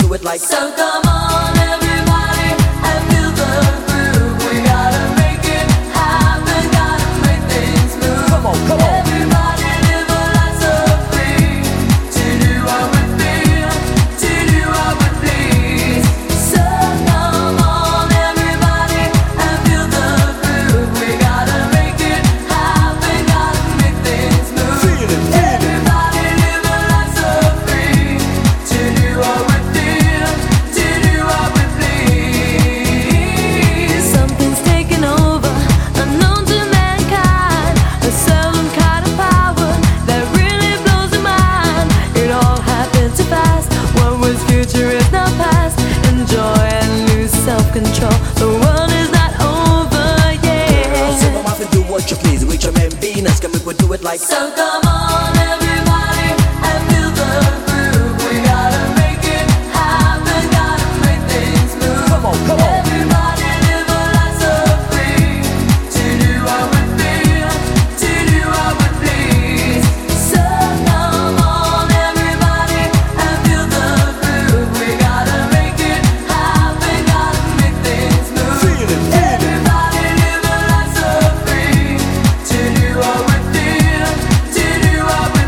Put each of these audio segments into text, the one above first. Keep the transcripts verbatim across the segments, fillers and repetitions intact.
do it like. So come on everybody and feel the groove. We gotta make it happen, gotta make things move. Come on, come on. Everybody live a life so free, to do what we feel, to do what we please. So come on everybody and feel the groove. We gotta make it happen, gotta make things move. Feel it, feel it. Everybody live a life so free, to do what we feel, to do what we please. Something's taken over, unknown to mankind, a certain kind of power that really blows the mind. It all happened too fast. What was future is now past. Enjoy and lose self-control. The world is not over yet. So come off and do what you please. With your man Venus, can we do it like. So come on everybody and feel the groove. We gotta make it happen, gotta make things move. Come on, come on. Everybody live a life so free, to do what we feel, to do what we please. So come on everybody and feel the groove. We gotta make it happen, gotta make things move. Feel it, feel it. Everybody live a life so free, to do what we feel, to do what we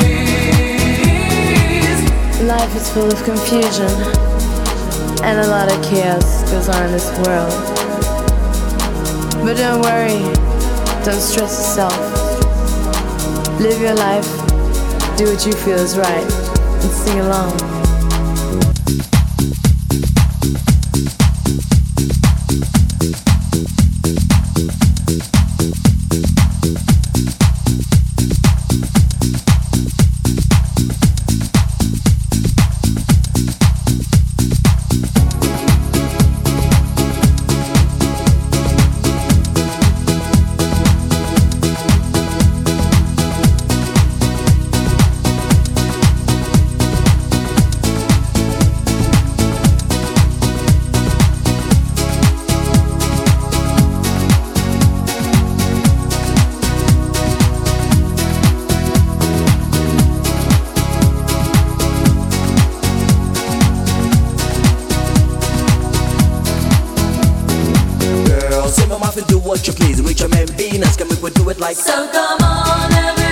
please. Life is full of confusion, and a lot of chaos goes on in this world. But don't worry, don't stress yourself. Live your life, do what you feel is right, and sing along. Girl, so come off and do what you please. With your man Venus, can we do it like. So come on everybody